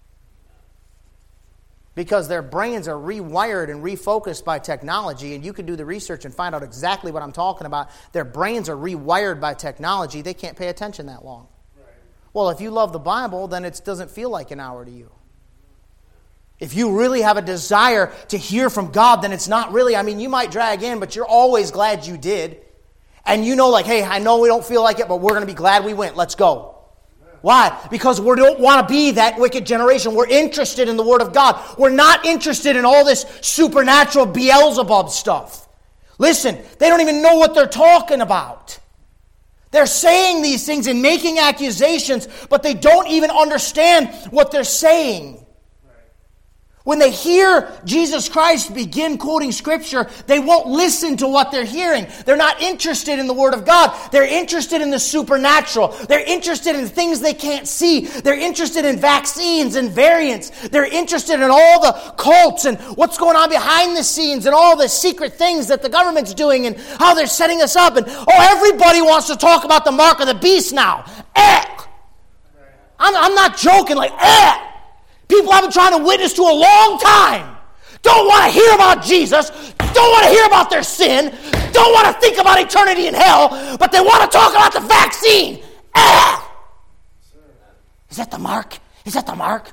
because their brains are rewired and refocused by technology, and you can do the research and find out exactly what I'm talking about. Their brains are rewired by technology. They can't pay attention that long. Right. Well, if you love the Bible, then it doesn't feel like an hour to you. If you really have a desire to hear from God, then it's not really, you might drag in, but you're always glad you did. And you know, like, hey, I know we don't feel like it, but we're going to be glad we went. Let's go. Why? Because we don't want to be that wicked generation. We're interested in the Word of God. We're not interested in all this supernatural Beelzebub stuff. Listen, they don't even know what they're talking about. They're saying these things and making accusations, but they don't even understand what they're saying. When they hear Jesus Christ begin quoting Scripture, they won't listen to what they're hearing. They're not interested in the Word of God. They're interested in the supernatural. They're interested in things they can't see. They're interested in vaccines and variants. They're interested in all the cults and what's going on behind the scenes and all the secret things that the government's doing and how they're setting us up. And, everybody wants to talk about the mark of the beast now. I'm not joking, People I've been trying to witness to a long time don't want to hear about Jesus, don't want to hear about their sin, don't want to think about eternity in hell, but they want to talk about the vaccine. Is that the mark? Is that the mark?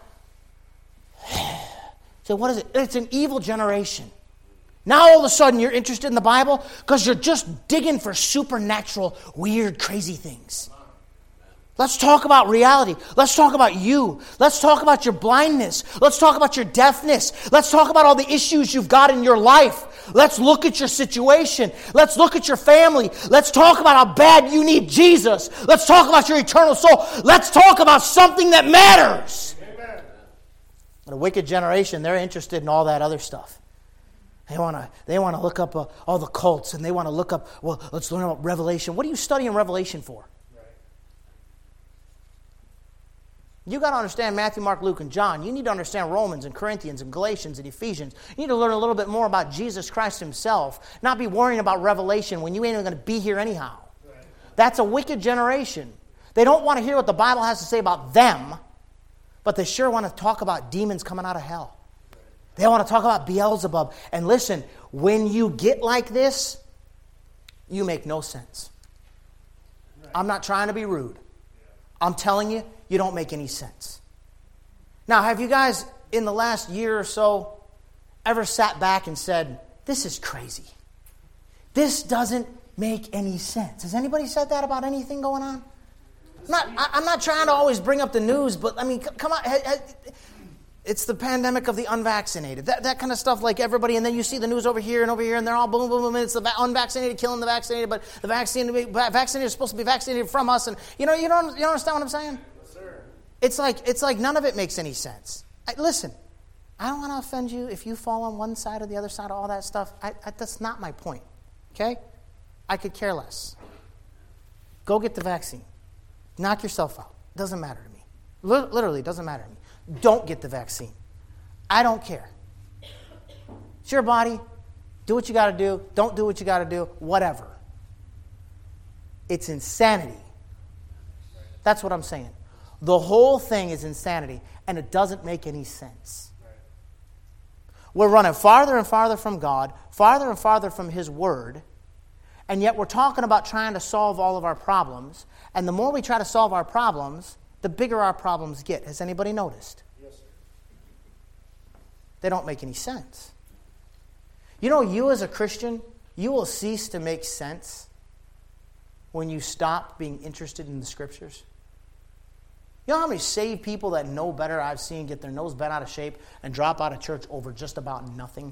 So what is it? It's an evil generation. Now all of a sudden you're interested in the Bible because you're just digging for supernatural, weird, crazy things. Let's talk about reality. Let's talk about you. Let's talk about your blindness. Let's talk about your deafness. Let's talk about all the issues you've got in your life. Let's look at your situation. Let's look at your family. Let's talk about how bad you need Jesus. Let's talk about your eternal soul. Let's talk about something that matters. Amen. But a wicked generation, they're interested in all that other stuff. They want to look up all the cults, and they want to look up, let's learn about Revelation. What are you studying Revelation for? You got to understand Matthew, Mark, Luke, and John. You need to understand Romans and Corinthians and Galatians and Ephesians. You need to learn a little bit more about Jesus Christ himself, not be worrying about Revelation when you ain't even going to be here anyhow. Right. That's a wicked generation. They don't want to hear what the Bible has to say about them, but they sure want to talk about demons coming out of hell. Right. They want to talk about Beelzebub. And listen, when you get like this, you make no sense. Right. I'm not trying to be rude. I'm telling you, you don't make any sense. Now, have you guys, in the last year or so, ever sat back and said, this is crazy? This doesn't make any sense. Has anybody said that about anything going on? I'm not trying to always bring up the news, but come on. It's the pandemic of the unvaccinated. That kind of stuff, like everybody, and then you see the news over here, and they're all boom, boom, boom, and it's the unvaccinated killing the vaccinated, but the vaccinated is supposed to be vaccinated from us, and you don't understand what I'm saying? Yes, sir. It's like none of it makes any sense. Listen, I don't want to offend you if you fall on one side or the other side of all that stuff. That's not my point, okay? I could care less. Go get the vaccine. Knock yourself out. Doesn't matter to me. Literally, doesn't matter to me. Don't get the vaccine. I don't care. It's your body. Do what you got to do. Don't do what you got to do. Whatever. It's insanity. That's what I'm saying. The whole thing is insanity, and it doesn't make any sense. We're running farther and farther from God, farther and farther from His Word, And yet we're talking about trying to solve all of our problems. And the more we try to solve our problems, the bigger our problems get. Has anybody noticed? Yes, sir. They don't make any sense. You know, you as a Christian, you will cease to make sense when you stop being interested in the Scriptures. You know how many saved people that know better I've seen get their nose bent out of shape and drop out of church over just about nothing?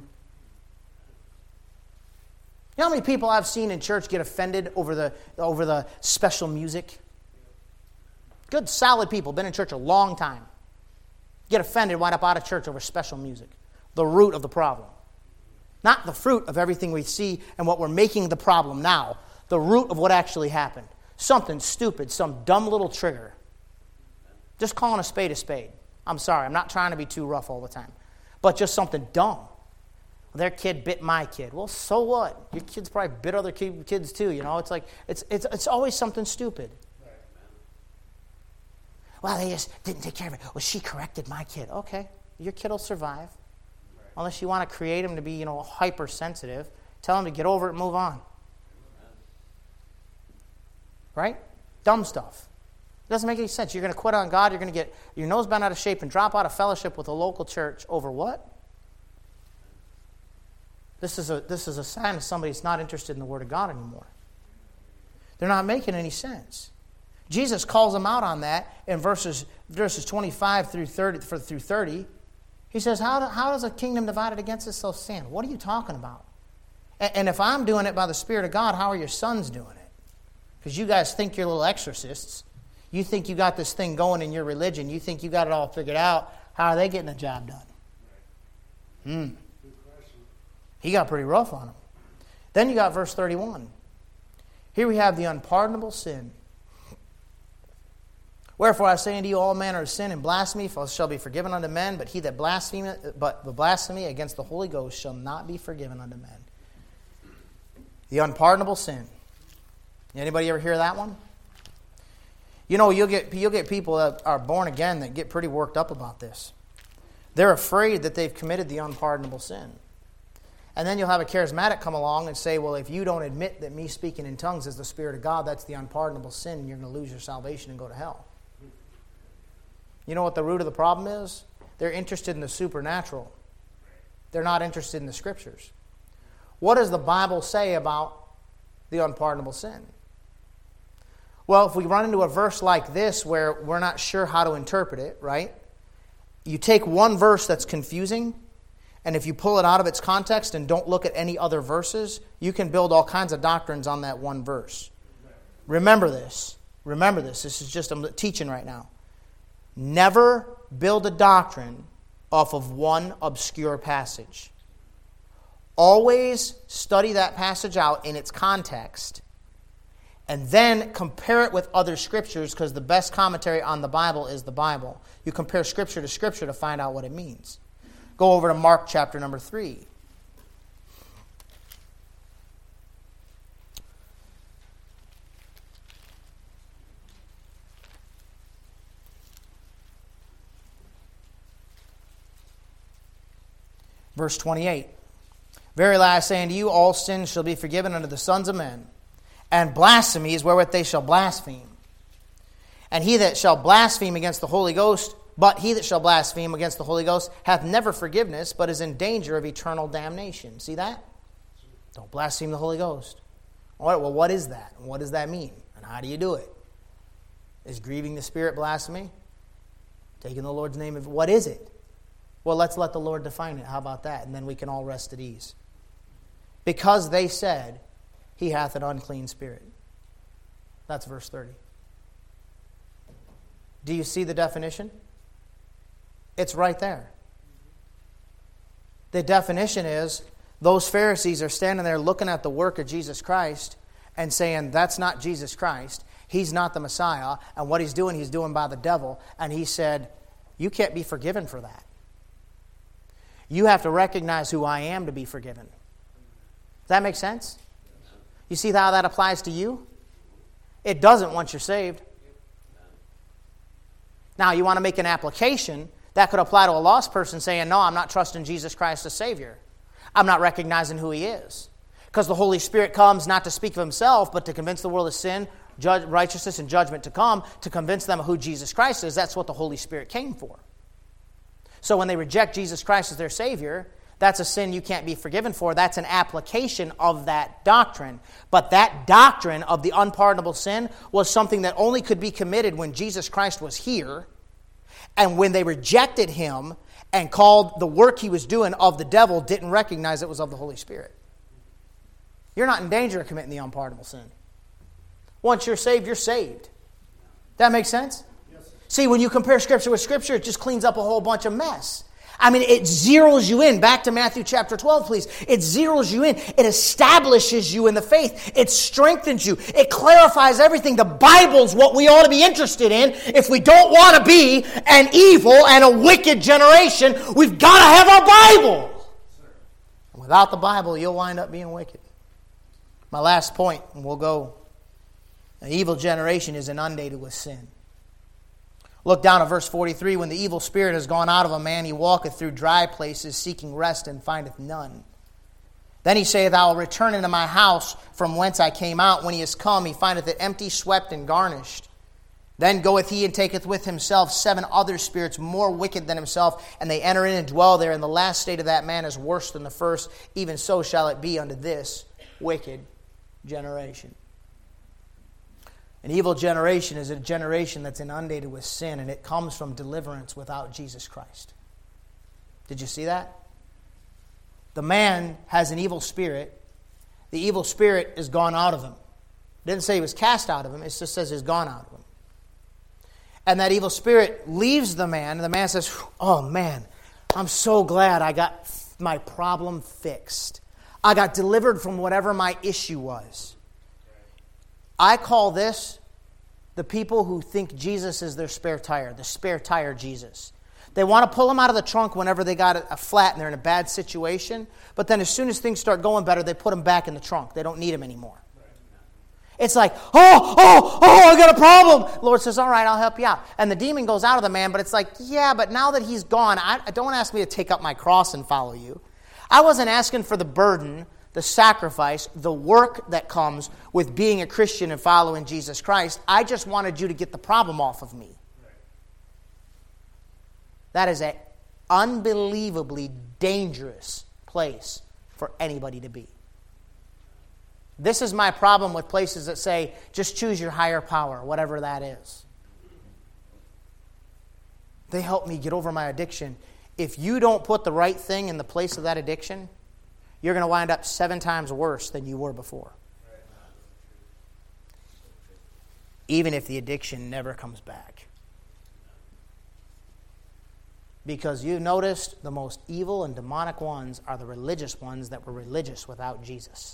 You know how many people I've seen in church get offended over the special music? Good, solid people, been in church a long time. Get offended, wind up out of church over special music. The root of the problem. Not the fruit of everything we see and what we're making the problem now. The root of what actually happened. Something stupid, some dumb little trigger. Just calling a spade a spade. I'm sorry, I'm not trying to be too rough all the time. But just something dumb. Their kid bit my kid. Well, so what? Your kids probably bit other kids too, you know? It's like, it's always something stupid. Well, they just didn't take care of it. Well, she corrected my kid. Okay, your kid will survive. Unless you want to create him to be, hypersensitive. Tell him to get over it and move on. Right? Dumb stuff. It doesn't make any sense. You're going to quit on God. You're going to get your nose bent out of shape and drop out of fellowship with a local church over what? This is a sign of somebody that's not interested in the Word of God anymore. They're not making any sense. Jesus calls them out on that in verses 25 through 30. He says, how does a kingdom divided against itself stand? What are you talking about? And if I'm doing it by the Spirit of God, how are your sons doing it? Because you guys think you're little exorcists. You think you got this thing going in your religion. You think you got it all figured out. How are they getting the job done? He got pretty rough on them. Then you got verse 31. Here we have the unpardonable sin. Wherefore I say unto you, all manner of sin and blasphemy shall be forgiven unto men, but he that the blasphemy against the Holy Ghost shall not be forgiven unto men. The unpardonable sin. Anybody ever hear that one? You know, you'll get people that are born again that get pretty worked up about this. They're afraid that they've committed the unpardonable sin. And then you'll have a charismatic come along and say, well, if you don't admit that me speaking in tongues is the Spirit of God, that's the unpardonable sin, and you're going to lose your salvation and go to hell. You know what the root of the problem is? They're interested in the supernatural. They're not interested in the Scriptures. What does the Bible say about the unpardonable sin? Well, if we run into a verse like this where we're not sure how to interpret it, right? You take one verse that's confusing, and if you pull it out of its context and don't look at any other verses, you can build all kinds of doctrines on that one verse. Remember this. Remember this. This is just, I'm teaching right now. Never build a doctrine off of one obscure passage. Always study that passage out in its context, and then compare it with other scriptures, because the best commentary on the Bible is the Bible. You compare scripture to scripture to find out what it means. Go over to Mark chapter number 3. Verse 28. Verily I say unto you, all sins shall be forgiven unto the sons of men, and blasphemies wherewith they shall blaspheme. And he that shall blaspheme against the Holy Ghost, but he that shall blaspheme against the Holy Ghost hath never forgiveness, but is in danger of eternal damnation. See that? Don't blaspheme the Holy Ghost. All right, well, what is that? And what does that mean? And how do you do it? Is grieving the Spirit blasphemy? Taking the Lord's name? What is it? Well, let's let the Lord define it. How about that? And then we can all rest at ease. Because they said, he hath an unclean spirit. That's verse 30. Do you see the definition? It's right there. The definition is, those Pharisees are standing there looking at the work of Jesus Christ and saying, that's not Jesus Christ. He's not the Messiah. And what he's doing by the devil. And he said, you can't be forgiven for that. You have to recognize who I am to be forgiven. Does that make sense? You see how that applies to you? It doesn't once you're saved. Now, you want to make an application that could apply to a lost person saying, no, I'm not trusting Jesus Christ as Savior. I'm not recognizing who He is. Because the Holy Spirit comes not to speak of himself, but to convince the world of sin, righteousness, and judgment to come, to convince them of who Jesus Christ is. That's what the Holy Spirit came for. So when they reject Jesus Christ as their Savior, that's a sin you can't be forgiven for. That's an application of that doctrine. But that doctrine of the unpardonable sin was something that only could be committed when Jesus Christ was here. And when they rejected him and called the work he was doing of the devil, didn't recognize it was of the Holy Spirit. You're not in danger of committing the unpardonable sin. Once you're saved, you're saved. That makes sense? Yes. See, when you compare Scripture with Scripture, it just cleans up a whole bunch of mess. I mean, it zeroes you in. Back to Matthew chapter 12, please. It zeroes you in. It establishes you in the faith. It strengthens you. It clarifies everything. The Bible's what we ought to be interested in. If we don't want to be an evil and a wicked generation, we've got to have our Bible. And without the Bible, you'll wind up being wicked. My last point, and we'll go. An evil generation is inundated with sin. Look down at verse 43. When the evil spirit has gone out of a man, he walketh through dry places, seeking rest, and findeth none. Then he saith, I will return into my house from whence I came out. When he is come, he findeth it empty, swept, and garnished. Then goeth he and taketh with himself 7 other spirits more wicked than himself, and they enter in and dwell there. And the last state of that man is worse than the first. Even so shall it be unto this wicked generation. An evil generation is a generation that's inundated with sin, and it comes from deliverance without Jesus Christ. Did you see that? The man has an evil spirit. The evil spirit is gone out of him. It didn't say he was cast out of him. It just says he's gone out of him. And that evil spirit leaves the man, and the man says, oh man, I'm so glad I got my problem fixed. I got delivered from whatever my issue was. I call this the people who think Jesus is their spare tire, the spare tire Jesus. They want to pull him out of the trunk whenever they got a flat and they're in a bad situation, but then as soon as things start going better, they put him back in the trunk. They don't need him anymore. It's like, I got a problem. The Lord says, all right, I'll help you out. And the demon goes out of the man, but it's like, yeah, but now that he's gone, don't ask me to take up my cross and follow you. I wasn't asking for the burden, the sacrifice, the work that comes with being a Christian and following Jesus Christ. I just wanted you to get the problem off of me. That is an unbelievably dangerous place for anybody to be. This is my problem with places that say, just choose your higher power, whatever that is. They help me get over my addiction. If you don't put the right thing in the place of that addiction, you're going to wind up 7 times worse than you were before. Even if the addiction never comes back. Because you noticed the most evil and demonic ones are the religious ones that were religious without Jesus.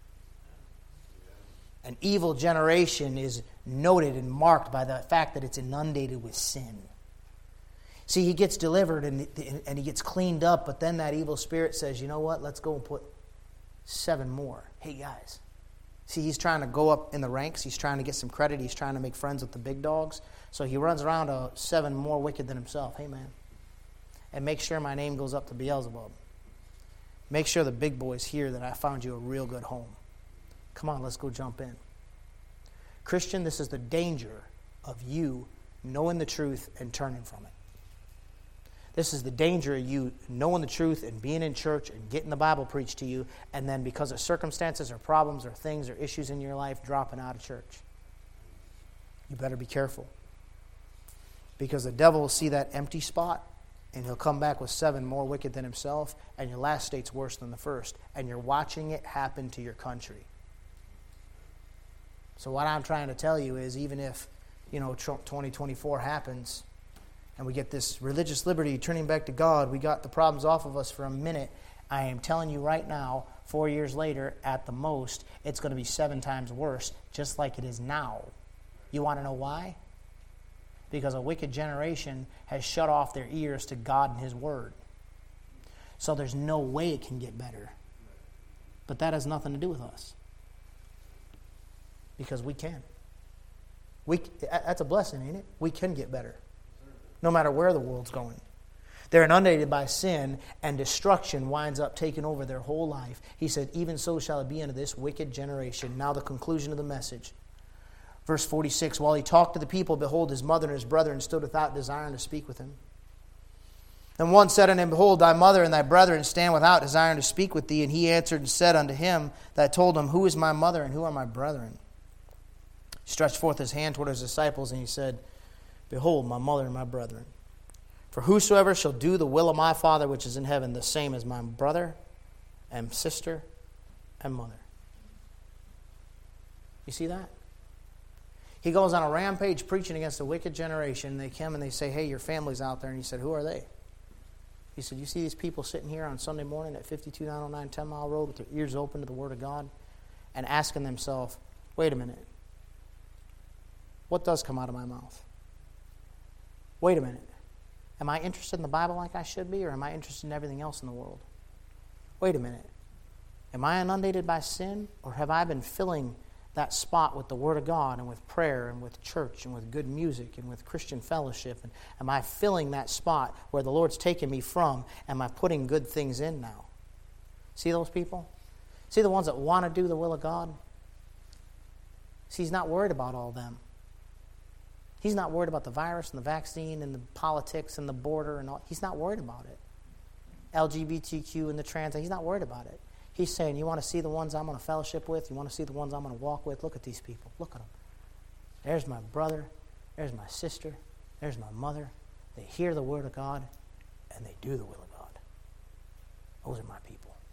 An evil generation is noted and marked by the fact that it's inundated with sin. See, he gets delivered and he gets cleaned up, but then that evil spirit says, you know what, let's go and put 7 more. Hey, guys. See, he's trying to go up in the ranks. He's trying to get some credit. He's trying to make friends with the big dogs. So he runs around to 7 more wicked than himself. Hey, man. And make sure my name goes up to Beelzebub. Make sure the big boys hear that I found you a real good home. Come on, let's go jump in. Christian, this is the danger of you knowing the truth and turning from it. This is the danger of you knowing the truth and being in church and getting the Bible preached to you, and then because of circumstances or problems or things or issues in your life, dropping out of church. You better be careful. Because the devil will see that empty spot, and he'll come back with 7 more wicked than himself, and your last state's worse than the first. And you're watching it happen to your country. So what I'm trying to tell you is, even if, Trump 2024 happens, and we get this religious liberty turning back to God, we got the problems off of us for a minute, I am telling you right now, 4 years later, at the most, it's going to be 7 times worse, just like it is now. You want to know why? Because a wicked generation has shut off their ears to God and His Word. So there's no way it can get better. But that has nothing to do with us. Because we can. That's a blessing, ain't it? We can get better. No matter where the world's going. They're inundated by sin, and destruction winds up taking over their whole life. He said, even so shall it be unto this wicked generation. Now the conclusion of the message. Verse 46, while he talked to the people, behold, his mother and his brethren stood without, desiring to speak with him. And one said unto him, behold, thy mother and thy brethren stand without, desiring to speak with thee. And he answered and said unto him that told him, who is my mother and who are my brethren? He stretched forth his hand toward his disciples, and he said, behold, my mother and my brethren. For whosoever shall do the will of my Father which is in heaven, the same as my brother and sister and mother. You see that? He goes on a rampage preaching against a wicked generation. They come and they say, hey, your family's out there. And he said, who are they? He said, you see these people sitting here on Sunday morning at 52909 10 Mile Road with their ears open to the Word of God and asking themselves, wait a minute, what does come out of my mouth? Wait a minute. Am I interested in the Bible like I should be, or am I interested in everything else in the world? Wait a minute. Am I inundated by sin, or have I been filling that spot with the Word of God and with prayer and with church and with good music and with Christian fellowship? And am I filling that spot where the Lord's taken me from? Am I putting good things in now? See those people? See the ones that want to do the will of God? See, He's not worried about all them. He's not worried about the virus and the vaccine and the politics and the border and all. He's not worried about it. LGBTQ and the trans, He's not worried about it. He's saying, you want to see the ones I'm going to fellowship with? You want to see the ones I'm going to walk with? Look at these people. Look at them. There's my brother. There's my sister. There's my mother. They hear the Word of God, and they do the will of God. Those are my people.